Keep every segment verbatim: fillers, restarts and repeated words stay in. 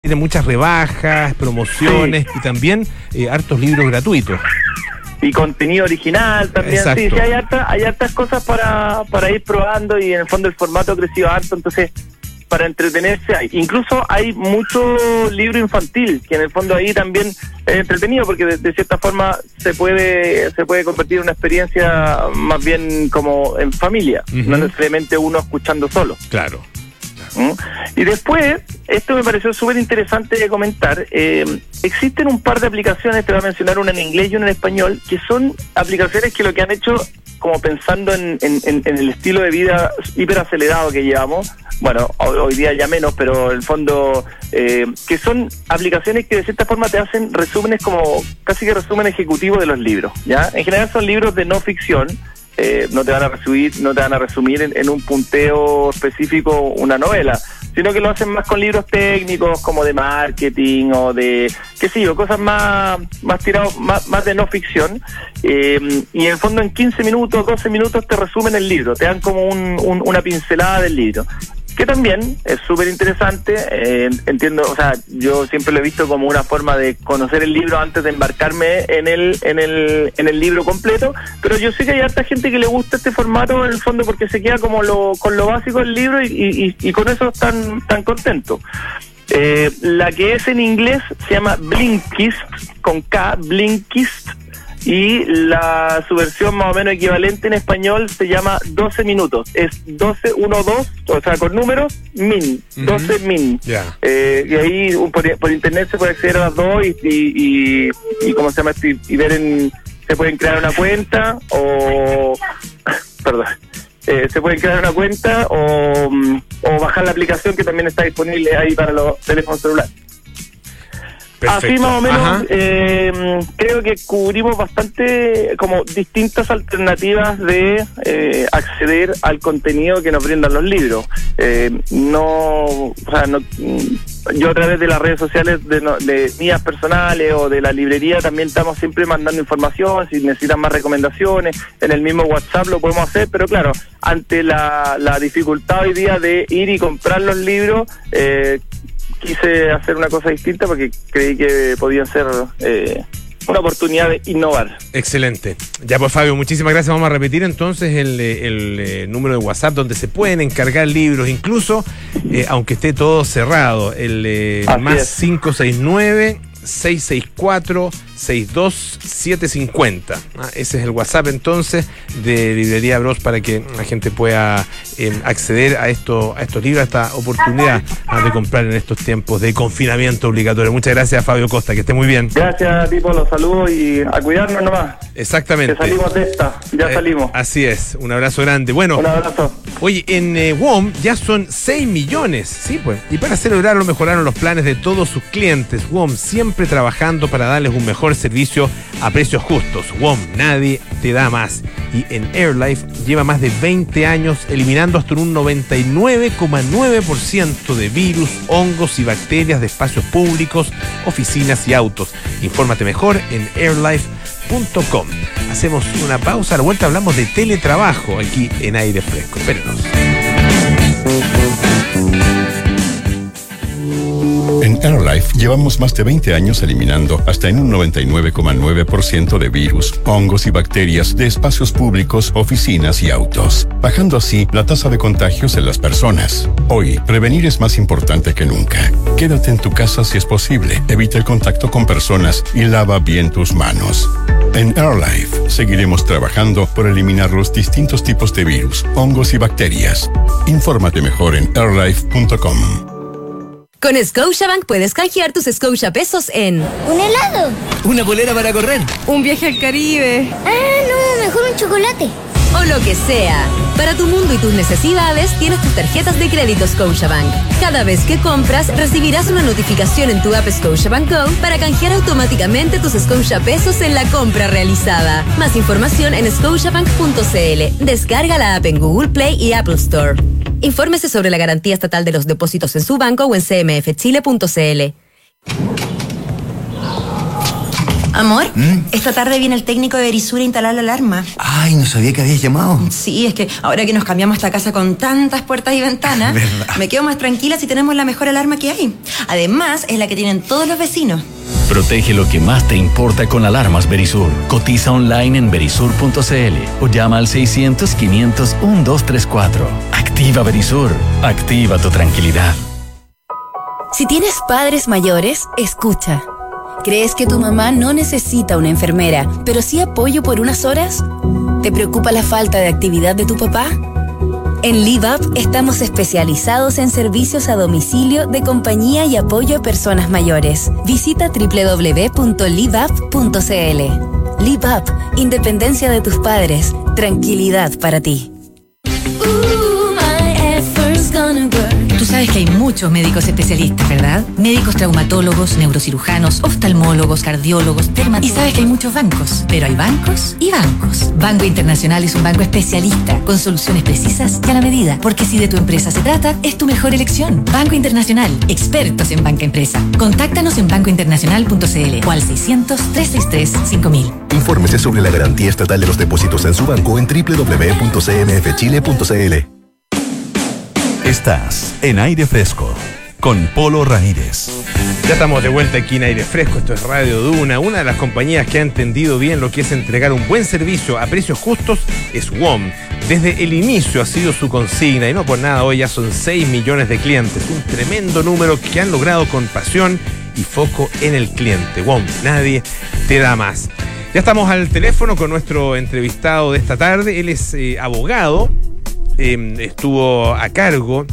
Tiene muchas rebajas, promociones sí. y también eh, hartos libros gratuitos. Y contenido original también. Exacto. Sí, sí, hay hartas, hay hartas cosas para, para ir probando y en el fondo el formato ha crecido harto, entonces para entretenerse hay. Incluso hay mucho libro infantil, que en el fondo ahí también es entretenido porque de, de cierta forma se puede se puede convertir en una experiencia más bien como en familia, uh-huh. no necesariamente uno escuchando solo. Claro. ¿Mm? Y después, esto me pareció súper interesante de comentar, eh, existen un par de aplicaciones, te voy a mencionar una en inglés y una en español, que son aplicaciones que lo que han hecho, como pensando en, en, en el estilo de vida hiperacelerado que llevamos, bueno, hoy, hoy día ya menos, pero en el fondo, eh, que son aplicaciones que de cierta forma te hacen resúmenes como, casi que resumen ejecutivo de los libros, ¿ya? En general son libros de no ficción. Eh, no te van a resumir, no te van a resumir en, en un punteo específico una novela, sino que lo hacen más con libros técnicos como de marketing o de, qué sé yo, cosas más más tirados, más, más de no ficción, eh, y en el fondo en quince minutos, doce minutos te resumen el libro, te dan como un, un, una pincelada del libro, que también es súper interesante. eh, entiendo, o sea, yo siempre lo he visto como una forma de conocer el libro antes de embarcarme en el en el en el libro completo, pero yo sé que hay harta gente que le gusta este formato en el fondo porque se queda como lo con lo básico del libro y, y, y con eso están tan contentos. Eh, la que es en inglés se llama Blinkist, con K, Blinkist, y la su versión más o menos equivalente en español se llama doce minutos, es doce, uno, dos, o sea, con números, min, doce uh-huh. min. Yeah. Eh, y ahí un, por, por internet se puede acceder a las dos y, y, y, y ¿cómo se llama? Y, y ver en, se pueden crear una cuenta o, perdón, eh, se pueden crear una cuenta o, o bajar la aplicación que también está disponible ahí para los teléfonos celulares. Perfecto. Así más o menos, eh, creo que cubrimos bastante como distintas alternativas de eh, acceder al contenido que nos brindan los libros. Eh, no, o sea, no, yo a través de las redes sociales de, de mías personales o de la librería también estamos siempre mandando información, si necesitan más recomendaciones, en el mismo WhatsApp lo podemos hacer, pero claro, ante la, la dificultad hoy día de ir y comprar los libros, eh, quise hacer una cosa distinta porque creí que podía ser eh, una oportunidad de innovar. Excelente. Ya pues, Fabio, muchísimas gracias. Vamos a repetir entonces el, el, el número de WhatsApp donde se pueden encargar libros, incluso eh, aunque esté todo cerrado. El eh, más cinco seis nueve, seis seis cuatro, seis dos siete cinco cero. Ah, ese es el WhatsApp entonces de Librería Bros para que la gente pueda eh, acceder a, esto, a estos libros, a esta oportunidad ah, de comprar en estos tiempos de confinamiento obligatorio. Muchas gracias, Fabio Costa, que esté muy bien. Gracias, Pipo, los saludos y a cuidarnos nomás. Exactamente. Que salimos de esta, ya eh, salimos. Así es, un abrazo grande. Bueno, un abrazo. Oye, en eh, W O M ya son seis millones, sí pues, y para celebrarlo mejoraron los planes de todos sus clientes. W O M siempre trabajando para darles un mejor servicio a precios justos. W O M, nadie te da más. Y en AirLife lleva más de veinte años eliminando hasta un noventa y nueve coma nueve por ciento de virus, hongos y bacterias de espacios públicos, oficinas y autos. Infórmate mejor en airlife punto com. Hacemos una pausa, a la vuelta hablamos de teletrabajo aquí en Aire Fresco. Espérenos. En AirLife llevamos más de veinte años eliminando hasta en un noventa y nueve coma nueve por ciento de virus, hongos y bacterias de espacios públicos, oficinas y autos, bajando así la tasa de contagios en las personas. Hoy, prevenir es más importante que nunca. Quédate en tu casa si es posible, evita el contacto con personas y lava bien tus manos. En AirLife seguiremos trabajando por eliminar los distintos tipos de virus, hongos y bacterias. Infórmate mejor en airlife punto com. Con Scotiabank puedes canjear tus Scotia pesos en un helado, una bolera para correr, un viaje al Caribe. Ah, no, mejor un chocolate. O lo que sea. Para tu mundo y tus necesidades tienes tus tarjetas de crédito Scotiabank. Cada vez que compras recibirás una notificación en tu app Scotiabank Go para canjear automáticamente tus Scotia pesos en la compra realizada. Más información en scotiabank punto c l. Descarga la app en Google Play y Apple Store. Infórmese sobre la garantía estatal de los depósitos en su banco o en c m f chile punto c l. Amor, ¿Mm? esta tarde viene el técnico de Verisur a instalar la alarma. Ay, no sabía que habías llamado. Sí, es que ahora que nos cambiamos esta casa con tantas puertas y ventanas, ¿verdad? Me quedo más tranquila si tenemos la mejor alarma que hay. Además, es la que tienen todos los vecinos. Protege lo que más te importa con alarmas Verisur. Cotiza online en verisur punto c l o llama al seiscientos, quinientos, doce treinta y cuatro. Activa Verisur. Activa tu tranquilidad. Si tienes padres mayores, escucha. ¿Crees que tu mamá no necesita una enfermera, pero sí apoyo por unas horas? ¿Te preocupa la falta de actividad de tu papá? En LiveUp estamos especializados en servicios a domicilio de compañía y apoyo a personas mayores. Visita doble u doble u doble u punto live up punto c l. LiveUp, independencia de tus padres, tranquilidad para ti. Tú sabes que hay muchos médicos especialistas, ¿verdad? Médicos traumatólogos, neurocirujanos, oftalmólogos, cardiólogos, dermatólogos. Y sabes que hay muchos bancos, pero hay bancos y bancos. Banco Internacional es un banco especialista, con soluciones precisas y a la medida. Porque si de tu empresa se trata, es tu mejor elección. Banco Internacional, expertos en banca empresa. Contáctanos en banco internacional punto c l o al seiscientos, trescientos sesenta y tres, cinco mil. Infórmese sobre la garantía estatal de los depósitos en su banco en doble u doble u doble u punto c m f chile punto c l. Estás en Aire Fresco con Polo Ramírez. Ya estamos de vuelta aquí en Aire Fresco. Esto es Radio Duna. Una de las compañías que ha entendido bien lo que es entregar un buen servicio a precios justos es W O M. Desde el inicio ha sido su consigna y no por nada hoy ya son seis millones de clientes. Un tremendo número que han logrado con pasión y foco en el cliente. W O M, nadie te da más. Ya estamos al teléfono con nuestro entrevistado de esta tarde. Él es eh, abogado. Eh, estuvo a cargo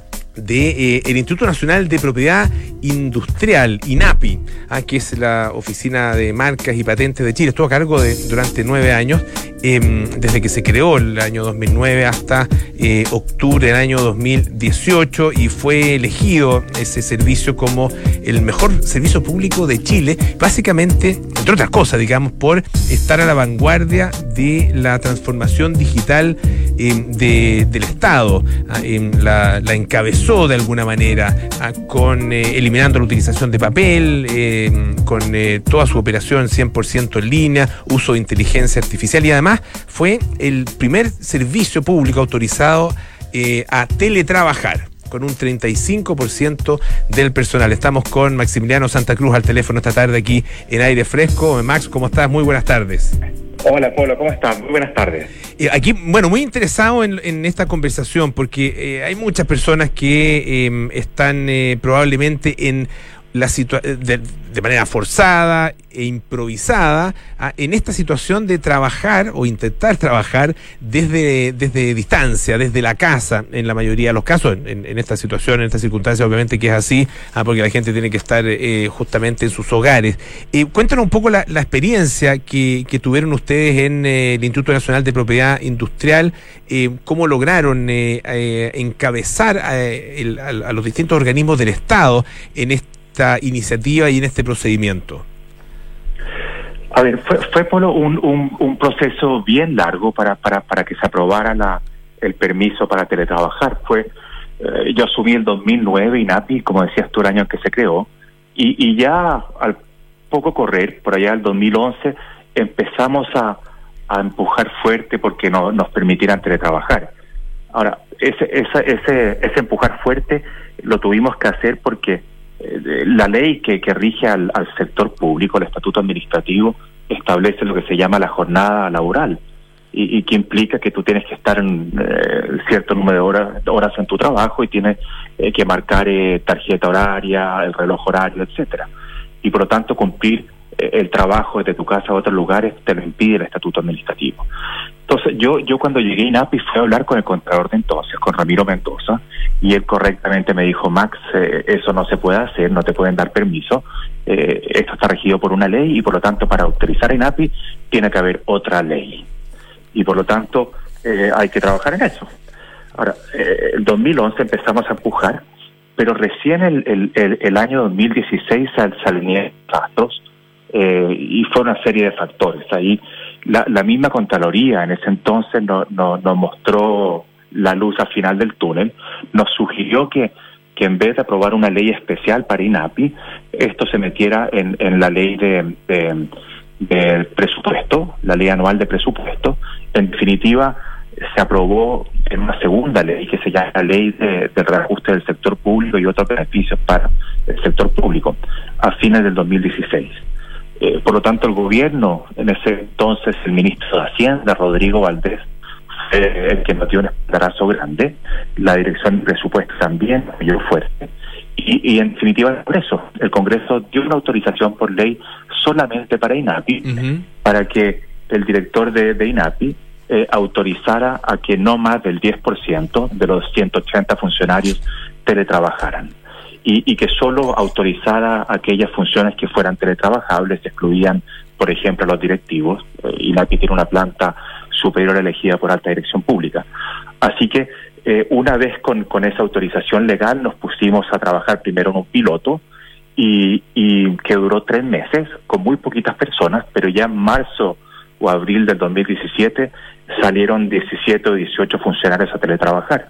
de eh, el Instituto Nacional de Propiedad Industrial, INAPI, ah, que es la Oficina de Marcas y Patentes de Chile. Estuvo a cargo de, durante nueve años, eh, desde que se creó el año dos mil nueve hasta eh, octubre del año dos mil dieciocho, y fue elegido ese servicio como el mejor servicio público de Chile, básicamente, entre otras cosas, digamos, por estar a la vanguardia de la transformación digital eh, de, del Estado. Ah, eh, la, la encabezó de alguna manera, ah, con eh, eliminando la utilización de papel, eh, con eh, toda su operación cien por ciento en línea, uso de inteligencia artificial, y además fue el primer servicio público autorizado eh, a teletrabajar, con un treinta y cinco por ciento del personal. Estamos con Maximiliano Santa Cruz al teléfono esta tarde aquí en Aire Fresco. Max, ¿cómo estás? Muy buenas tardes. Hola, Polo, ¿cómo estás? Muy buenas tardes. Eh, aquí, bueno, muy interesado en, en esta conversación, porque eh, hay muchas personas que eh, están eh, probablemente en la situa- de, de manera forzada e improvisada a, en esta situación de trabajar o intentar trabajar desde, desde distancia, desde la casa, en la mayoría de los casos, en, en esta situación, en esta circunstancia, obviamente que es así, ah, porque la gente tiene que estar eh, justamente en sus hogares. Eh, cuéntanos un poco la, la experiencia que, que tuvieron ustedes en eh, el Instituto Nacional de Propiedad Industrial, eh, cómo lograron eh, eh, encabezar a, el, a, a los distintos organismos del Estado en este esta iniciativa y en este procedimiento. A ver, fue, fue Polo, un, un, un proceso bien largo para, para, para que se aprobara la, el permiso para teletrabajar. Fue, eh, yo asumí el dos mil nueve INAPI, como decías tú, el año en que se creó, y, y ya al poco correr, por allá el dos mil once, empezamos a, a empujar fuerte porque no, nos permitieran teletrabajar. Ahora, ese, esa, ese, ese empujar fuerte lo tuvimos que hacer porque la ley que, que rige al, al sector público, el estatuto administrativo, establece lo que se llama la jornada laboral y, y que implica que tú tienes que estar en eh, cierto número de horas, horas en tu trabajo y tienes eh, que marcar eh, tarjeta horaria, el reloj horario, etcétera. Y por lo tanto cumplir eh, el trabajo desde tu casa a otros lugares te lo impide el estatuto administrativo. Entonces yo yo cuando llegué a INAPI fui a hablar con el contralor de entonces, con Ramiro Mendoza, y él correctamente me dijo: Max, eh, eso no se puede hacer, no te pueden dar permiso, eh, esto está regido por una ley y por lo tanto para autorizar a INAPI tiene que haber otra ley y por lo tanto eh, hay que trabajar en eso. Ahora, eh, el dos mil once empezamos a empujar, pero recién el, el, el, el año dos mil dieciséis se alinearon rastros eh, y fue una serie de factores. Ahí la, la misma Contraloría en ese entonces no, no, nos mostró la luz al final del túnel, nos sugirió que, que en vez de aprobar una ley especial para INAPI, esto se metiera en, en la ley de, de, del presupuesto, la ley anual de presupuesto. En definitiva, se aprobó en una segunda ley que se llama la ley de, de reajuste del sector público y otros beneficios para el sector público a fines del dos mil dieciséis. Eh, por lo tanto, el gobierno, en ese entonces el ministro de Hacienda, Rodrigo Valdés, fue el que nos dio un espaldarazo grande. La dirección de presupuesto también apoyó fuerte. Y, y en definitiva el Congreso, el Congreso dio una autorización por ley solamente para INAPI, uh-huh. para que el director de, de INAPI eh, autorizara a que no más del diez por ciento de los ciento ochenta funcionarios teletrabajaran. Y, y que solo autorizara aquellas funciones que fueran teletrabajables, se excluían, por ejemplo, a los directivos. Eh, INAPI tiene una planta superior elegida por alta dirección pública. Así que eh, una vez con, con esa autorización legal nos pusimos a trabajar primero en un piloto y, y que duró tres meses con muy poquitas personas, pero ya en marzo o abril del dos mil diecisiete salieron diecisiete o dieciocho funcionarios a teletrabajar.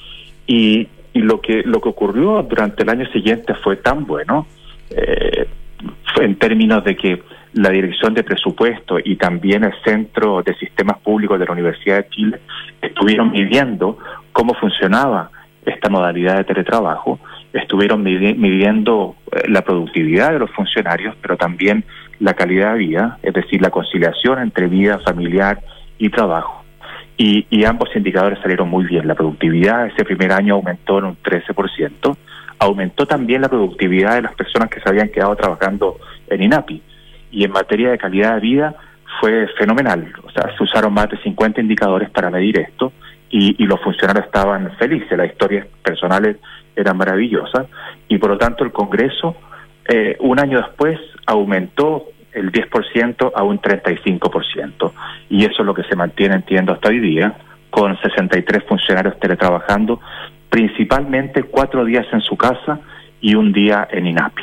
Y Y lo que lo que ocurrió durante el año siguiente fue tan bueno, eh, fue en términos de que la Dirección de Presupuesto y también el Centro de Sistemas Públicos de la Universidad de Chile estuvieron midiendo cómo funcionaba esta modalidad de teletrabajo, estuvieron midi- midiendo la productividad de los funcionarios, pero también la calidad de vida, es decir, la conciliación entre vida familiar y trabajo. Y, y ambos indicadores salieron muy bien. La productividad ese primer año aumentó en un trece por ciento. Aumentó también la productividad de las personas que se habían quedado trabajando en INAPI. Y en materia de calidad de vida fue fenomenal. O sea, se usaron más de cincuenta indicadores para medir esto y, y los funcionarios estaban felices. Las historias personales eran maravillosas. Y por lo tanto el Congreso, eh, un año después, aumentó el diez por ciento a un treinta y cinco por ciento. Y eso es lo que se mantiene, entiendo, hasta hoy día, con sesenta y tres funcionarios teletrabajando, principalmente cuatro días en su casa y un día en INAPI.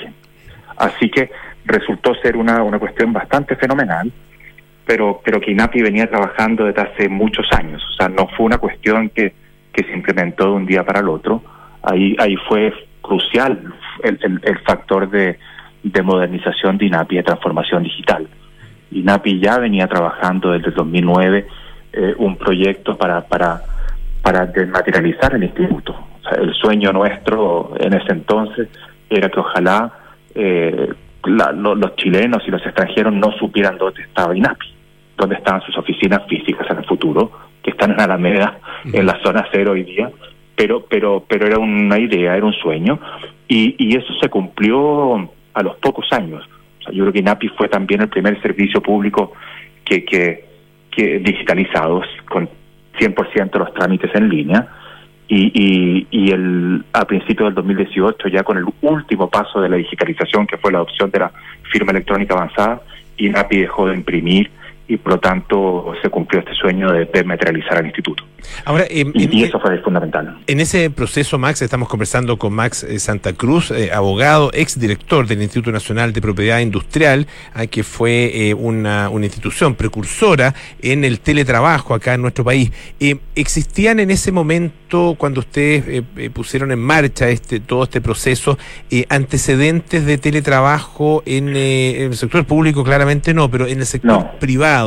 Así que resultó ser una, una cuestión bastante fenomenal, pero, pero que INAPI venía trabajando desde hace muchos años. O sea, no fue una cuestión que, que se implementó de un día para el otro. Ahí, ahí fue crucial el, el, el factor de de modernización de INAPI, de transformación digital. INAPI ya venía trabajando desde el dos mil nueve eh, un proyecto para para para desmaterializar el instituto. O sea, el sueño nuestro en ese entonces era que ojalá eh, la, lo, los chilenos y los extranjeros no supieran dónde estaba INAPI, dónde estaban sus oficinas físicas en el futuro, que están en Alameda, uh-huh. en la zona cero hoy día, pero pero pero era una idea, era un sueño, y, y eso se cumplió a los pocos años. O sea, yo creo que INAPI fue también el primer servicio público que, que, que digitalizados, con cien por ciento de los trámites en línea, y, y, y el a principios del dos mil dieciocho, ya con el último paso de la digitalización, que fue la adopción de la firma electrónica avanzada, INAPI dejó de imprimir y por lo tanto se cumplió este sueño de desmaterializar al instituto. Ahora, eh, y, en, y eso fue fundamental. En ese proceso, Max, estamos conversando con Max eh, Santa Cruz, eh, abogado, exdirector del Instituto Nacional de Propiedad Industrial, eh, que fue eh, una, una institución precursora en el teletrabajo acá en nuestro país. Eh, ¿Existían en ese momento, cuando ustedes eh, eh, pusieron en marcha este todo este proceso, eh, antecedentes de teletrabajo en, eh, en el sector público? Claramente no, pero en el sector no. privado.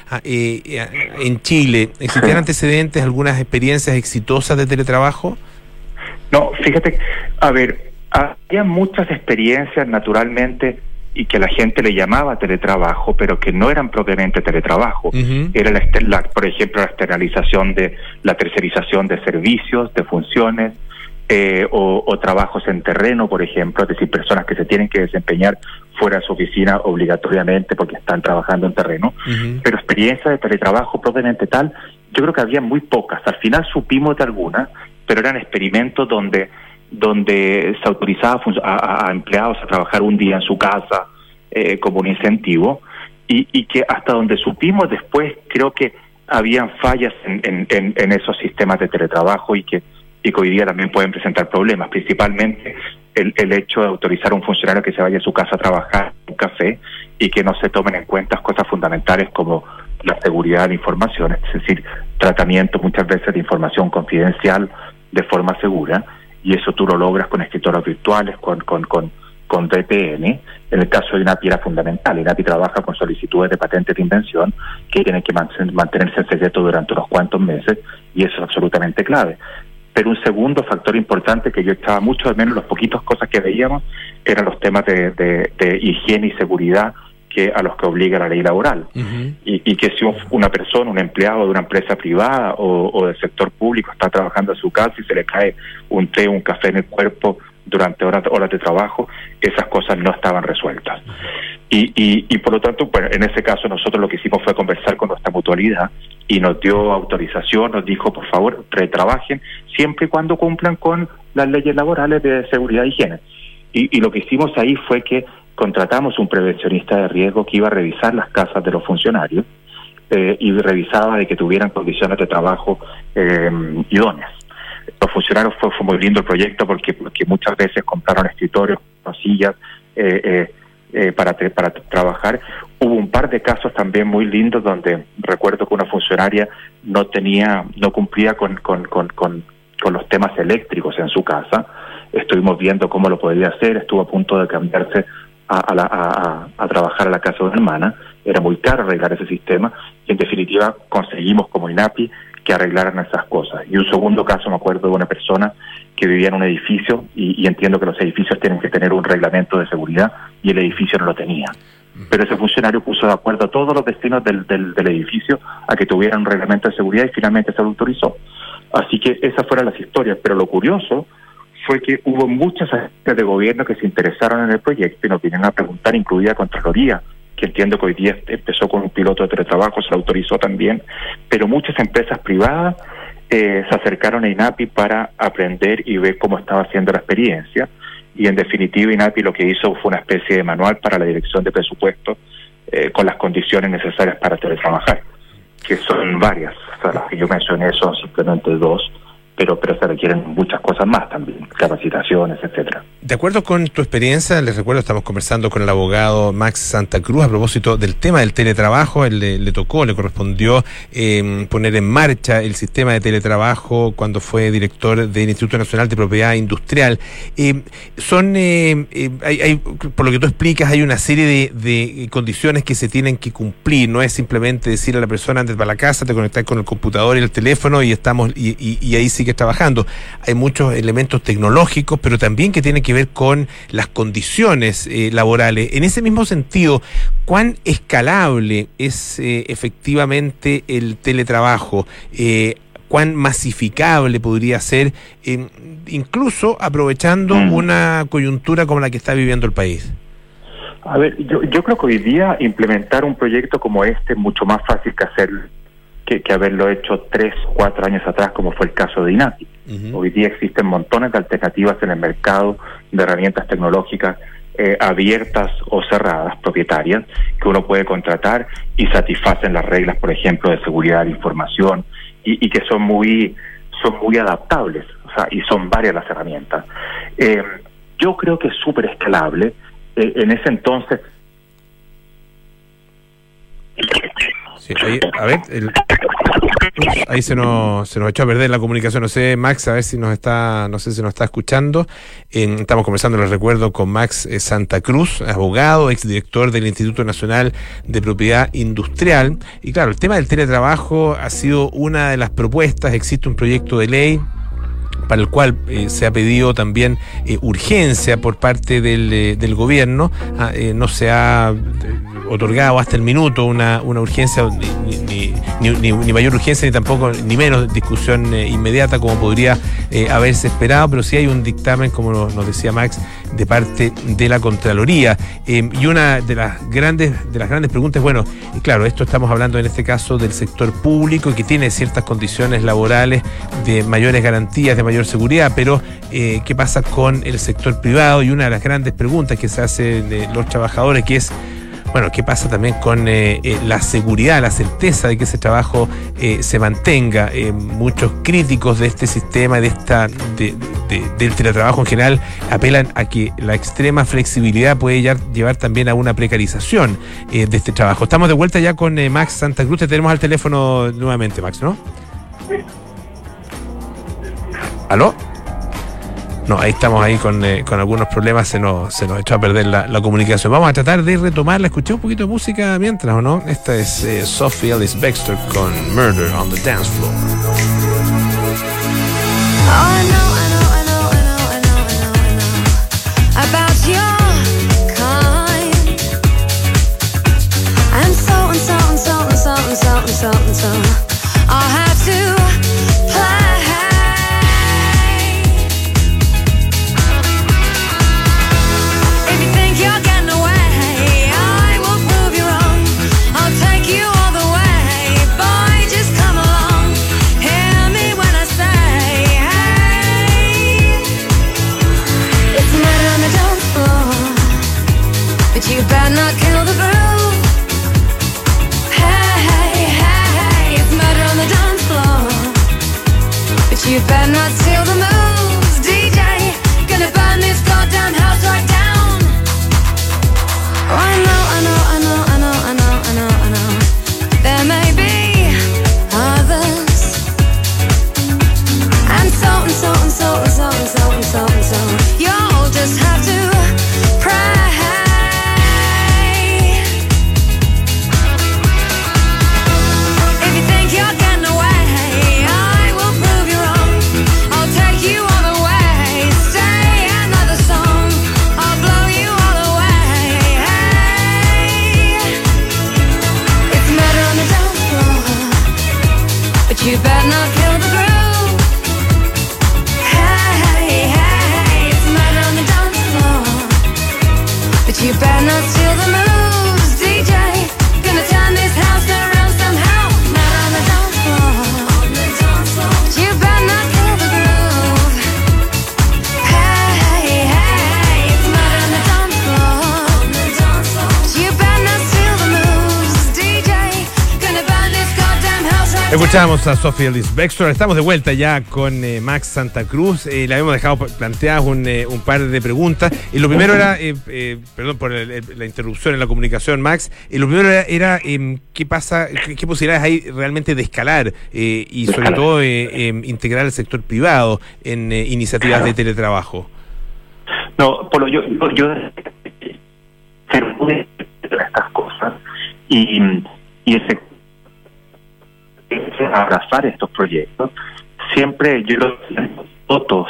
Eh, eh, en Chile, ¿existían antecedentes, algunas experiencias exitosas de teletrabajo? No, fíjate, a ver, había muchas experiencias naturalmente y que la gente le llamaba teletrabajo, pero que no eran propiamente teletrabajo. Uh-huh. Era, la, la, por ejemplo, la externalización de la tercerización de servicios, de funciones, eh, o, o trabajos en terreno, por ejemplo, es decir, personas que se tienen que desempeñar fuera de su oficina obligatoriamente porque están trabajando en terreno. Uh-huh. Pero experiencia de teletrabajo propiamente tal, yo creo que había muy pocas. Al final supimos de algunas, pero eran experimentos donde donde se autorizaba a, a empleados a trabajar un día en su casa eh, como un incentivo, y, y que hasta donde supimos después creo que habían fallas en, en, en, en esos sistemas de teletrabajo y que, y que hoy día también pueden presentar problemas, principalmente el, el hecho de autorizar a un funcionario que se vaya a su casa a trabajar un café y que no se tomen en cuenta cosas fundamentales como la seguridad de la información, es decir, tratamiento muchas veces de información confidencial de forma segura, y eso tú lo logras con escritorios virtuales, con, con, con, con V P N. En el caso de INAPI era fundamental. INAPI trabaja con solicitudes de patentes de invención que tienen que mantenerse en secreto durante unos cuantos meses, y eso es absolutamente clave. Pero un segundo factor importante que yo echaba mucho de menos, las poquitas cosas que veíamos, eran los temas de, de, de higiene y seguridad que a los que obliga la ley laboral. Uh-huh. y, y que si una persona, un empleado de una empresa privada o, o del sector público está trabajando en su casa y se le cae un té o un café en el cuerpo durante horas, horas de trabajo, esas cosas no estaban resueltas. Y, y, y por lo tanto, bueno, en ese caso nosotros lo que hicimos fue conversar con nuestra mutualidad y nos dio autorización, nos dijo, por favor, retrabajen siempre y cuando cumplan con las leyes laborales de seguridad e higiene. Y, y lo que hicimos ahí fue que contratamos un prevencionista de riesgo que iba a revisar las casas de los funcionarios eh, y revisaba de que tuvieran condiciones de trabajo eh, idóneas. Los funcionarios fue, fue muy lindo el proyecto porque, porque muchas veces compraron escritorios, sillas eh, eh, eh, para, para trabajar. Hubo un par de casos también muy lindos donde recuerdo que una funcionaria no tenía, no cumplía con, con, con, con, con los temas eléctricos en su casa. Estuvimos viendo cómo lo podía hacer, estuvo a punto de cambiarse a, a, la, a, a trabajar a la casa de una hermana. Era muy caro arreglar ese sistema y en definitiva conseguimos como INAPI que arreglaran esas cosas. Y un segundo caso, me acuerdo de una persona que vivía en un edificio y, y entiendo que los edificios tienen que tener un reglamento de seguridad y el edificio no lo tenía. Pero ese funcionario puso de acuerdo a todos los vecinos del, del, del edificio a que tuvieran un reglamento de seguridad y finalmente se lo autorizó. Así que esas fueron las historias. Pero lo curioso fue que hubo muchas agencias de gobierno que se interesaron en el proyecto y nos vinieron a preguntar, incluida Contraloría, que entiendo que hoy día empezó con un piloto de teletrabajo, se lo autorizó también, pero muchas empresas privadas eh, se acercaron a INAPI para aprender y ver cómo estaba haciendo la experiencia, y en definitiva INAPI lo que hizo fue una especie de manual para la dirección de presupuestos eh, con las condiciones necesarias para teletrabajar, que son varias. O sea, las que yo mencioné son simplemente dos, pero pero se requieren muchas cosas más también, capacitaciones, etcétera. De acuerdo con tu experiencia, les recuerdo, estamos conversando con el abogado Max Santa Cruz a propósito del tema del teletrabajo. Él le, le tocó, le correspondió eh, poner en marcha el sistema de teletrabajo cuando fue director del Instituto Nacional de Propiedad Industrial. Eh, son, eh, eh, hay, hay, por lo que tú explicas, hay una serie de, de condiciones que se tienen que cumplir. No es simplemente decirle a la persona, antes para la casa, te conectas con el computador y el teléfono y estamos y, y, y ahí sigues trabajando. Hay muchos elementos tecnológicos, pero también que tienen que ver con las condiciones eh, laborales. En ese mismo sentido, ¿cuán escalable es eh, efectivamente el teletrabajo? Eh, ¿Cuán masificable podría ser, eh, incluso aprovechando mm. una coyuntura como la que está viviendo el país? A ver, yo, yo creo que hoy día implementar un proyecto como este es mucho más fácil que hacerlo Que, que haberlo hecho tres, cuatro años atrás, como fue el caso de INAPI. Uh-huh. Hoy día existen montones de alternativas en el mercado de herramientas tecnológicas eh, abiertas o cerradas, propietarias, que uno puede contratar y satisfacen las reglas, por ejemplo, de seguridad de información y, y que son muy son muy adaptables, o sea, y son varias las herramientas. Eh, yo creo que es súper escalable. Eh, en ese entonces... Sí, ahí, a ver, el, ups, ahí se nos se nos echó a perder la comunicación. No sé, Max, a ver si nos está, no sé si nos está escuchando. Eh, estamos conversando, les recuerdo, con Max eh, Santa Cruz, abogado, exdirector del Instituto Nacional de Propiedad Industrial. Y claro, el tema del teletrabajo ha sido una de las propuestas. Existe un proyecto de ley para el cual eh, se ha pedido también eh, urgencia por parte del, eh, del gobierno. Ah, eh, no se ha eh, otorgado hasta el minuto una, una urgencia, ni, ni, ni, ni, ni mayor urgencia, ni tampoco, ni menos discusión eh, inmediata como podría eh, haberse esperado, pero sí hay un dictamen, como nos decía Max, de parte de la Contraloría. Eh, y una de las grandes de las grandes preguntas, bueno, y claro, esto estamos hablando en este caso del sector público, que tiene ciertas condiciones laborales de mayores garantías, de mayor seguridad, pero eh, ¿qué pasa con el sector privado? Y una de las grandes preguntas que se hace de los trabajadores, que es, bueno, ¿qué pasa también con eh, eh, la seguridad, la certeza de que ese trabajo eh, se mantenga? Eh, muchos críticos de este sistema, de esta de, de, del teletrabajo en general, apelan a que la extrema flexibilidad puede ya llevar también a una precarización eh, de este trabajo. Estamos de vuelta ya con eh, Max Santa Cruz. Te tenemos al teléfono nuevamente, Max, ¿no? ¿Aló? no, ahí estamos ahí con, eh, con algunos problemas, se nos, se nos echó a perder la, la comunicación. Vamos a tratar de retomarla, escuché un poquito de música mientras, ¿o no? Esta es eh, Sophie Ellis-Bextor con Murder on the Dance Floor. Oh, I know, I know, I know, I know, I know, I know, I know about your kind. And so and so and so and so and so and so and so I'll have to you better not kill the groove. Hey, hey, hey, it's murder on the dance floor. But you better not steal the moves. D J, gonna burn this goddamn house right down. Oh, I know, I know, I know, I know, I know, I know, I know. There may be others. And so and so and so and so and so and so and so. You'll just have to pray. You better not kill the groove. Hey, hey, it's murder on the dance floor. But you better not steal the moves, D J. Gonna turn this house around somehow. Murder on the dance floor. But you better not kill the groove. Hey, hey, it's murder on the dance floor. But you better not steal the moves, D J. Gonna burn this goddamn house right. Escuchamos a Sophie Ellis-Bextor. Estamos de vuelta ya con eh, Max Santa Cruz. Eh, le habíamos dejado planteadas un, eh, un par de preguntas. Y lo primero era, eh, eh, perdón por el, el, la interrupción en la comunicación, Max. Y lo primero era, era eh, qué pasa, qué, qué posibilidades hay realmente de escalar eh, y sobre todo eh, eh, integrar el sector privado en eh, iniciativas de teletrabajo. No, Polo, yo, yo, yo ser muy de estas cosas y, y el sector abrazar estos proyectos, siempre yo los votos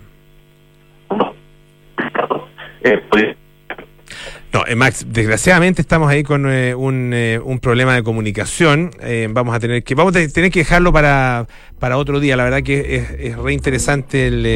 eh, pues, No, eh, Max, desgraciadamente estamos ahí con eh, un, eh, un problema de comunicación. Eh, vamos a tener que vamos a tener que dejarlo para, para otro día. La verdad que es, es re interesante el